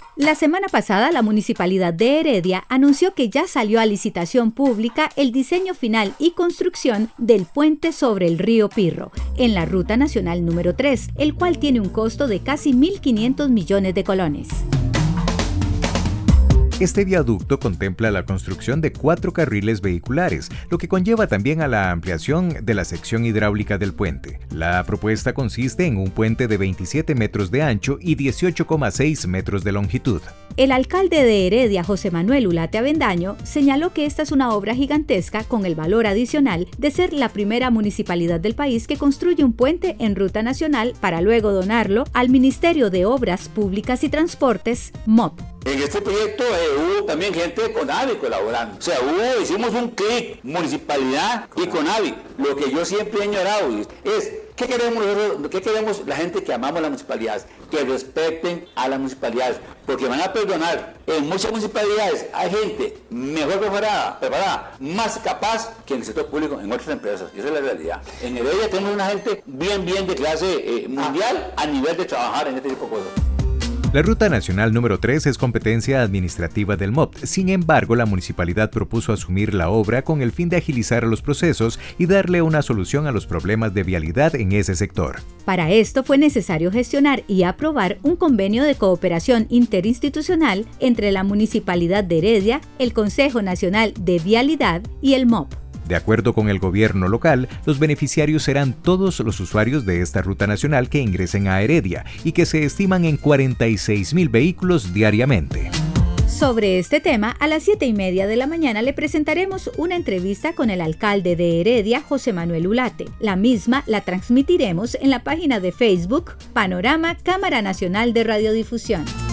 La semana pasada, la Municipalidad de Heredia anunció que ya salió a licitación pública el diseño final y construcción del puente sobre el río Pirro, en la Ruta Nacional número 3, el cual tiene un costo de casi 1.500 millones de colones. Este viaducto contempla la construcción de 4 carriles vehiculares, lo que conlleva también a la ampliación de la sección hidráulica del puente. La propuesta consiste en un puente de 27 metros de ancho y 18,6 metros de longitud. El alcalde de Heredia, José Manuel Ulate Avendaño, señaló que esta es una obra gigantesca con el valor adicional de ser la primera municipalidad del país que construye un puente en ruta nacional para luego donarlo al Ministerio de Obras Públicas y Transportes, MOP. En este proyecto hubo también gente de CONAVI colaborando. O sea, hicimos un clic, municipalidad y CONAVI. Lo que yo siempre he ignorado es, ¿qué queremos la gente que amamos las municipalidades? Que respeten a las municipalidades, porque van a perdonar. En muchas municipalidades hay gente mejor preparada, más capaz que en el sector público, en otras empresas. Y esa es la realidad. En Heredia tenemos una gente bien de clase mundial a nivel de trabajar en este tipo de cosas. La Ruta Nacional número 3 es competencia administrativa del MOP. Sin embargo, la municipalidad propuso asumir la obra con el fin de agilizar los procesos y darle una solución a los problemas de vialidad en ese sector. Para esto fue necesario gestionar y aprobar un convenio de cooperación interinstitucional entre la Municipalidad de Heredia, el Consejo Nacional de Vialidad y el MOP. De acuerdo con el gobierno local, los beneficiarios serán todos los usuarios de esta ruta nacional que ingresen a Heredia y que se estiman en 46,000 vehículos diariamente. Sobre este tema, a las 7:30 de la mañana le presentaremos una entrevista con el alcalde de Heredia, José Manuel Ulate. La misma la transmitiremos en la página de Facebook Panorama Cámara Nacional de Radiodifusión.